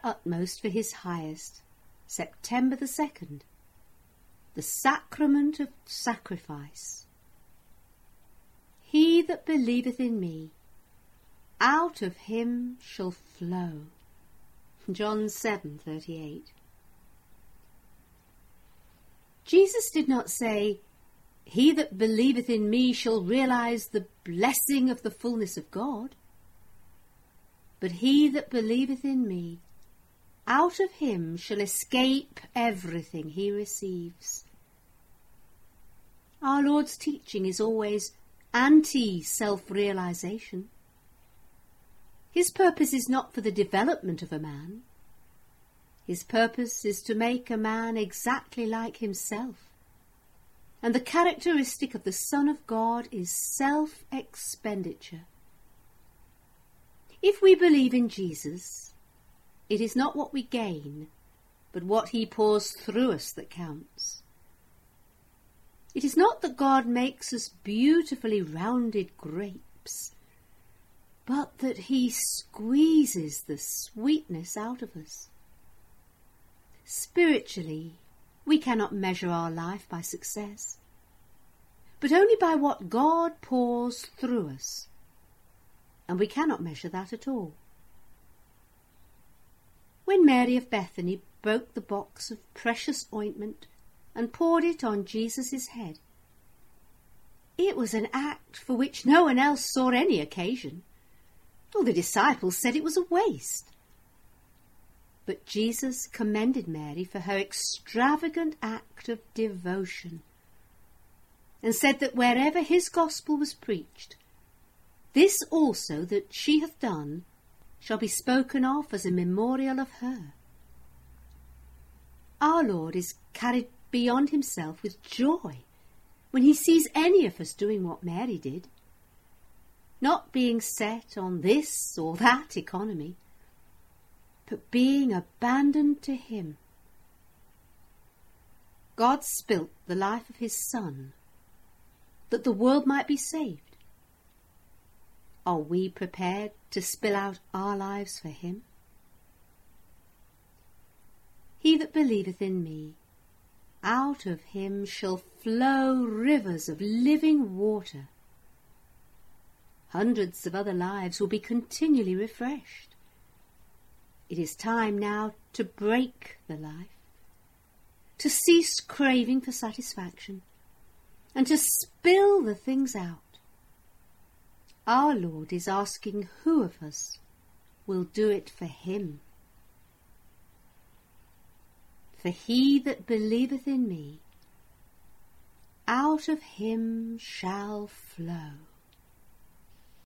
utmost for his highest. September the 2nd. The sacrament of sacrifice. He that believeth in me, out of him shall flow. John 7:38. Jesus did not say, he that believeth in me shall realize the blessing of the fullness of God. But he that believeth in me, out of him shall escape everything he receives. Our Lord's teaching is always anti-self-realization. His purpose is not for the development of a man. His purpose is to make a man exactly like himself. And the characteristic of the Son of God is self-expenditure. If we believe in Jesus, it is not what we gain, but what he pours through us that counts. It is not that God makes us beautifully rounded grapes, but that he squeezes the sweetness out of us. Spiritually, we cannot measure our life by success, but only by what God pours through us, and we cannot measure that at all. When Mary of Bethany broke the box of precious ointment and poured it on Jesus' head, it was an act for which no one else saw any occasion. All the disciples said it was a waste. But Jesus commended Mary for her extravagant act of devotion, and said that wherever his gospel was preached, this also that she hath done shall be spoken of as a memorial of her. Our Lord is carried beyond himself with joy when he sees any of us doing what Mary did, not being set on this or that economy, but being abandoned to him. God spilt the life of his Son, that the world might be saved. Are we prepared to spill out our lives for him? He that believeth in me, out of him shall flow rivers of living water. Hundreds of other lives will be continually refreshed. It is time now to break the life, to cease craving for satisfaction, and to spill the things out. Our Lord is asking who of us will do it for him. For he that believeth in me, out of him shall flow.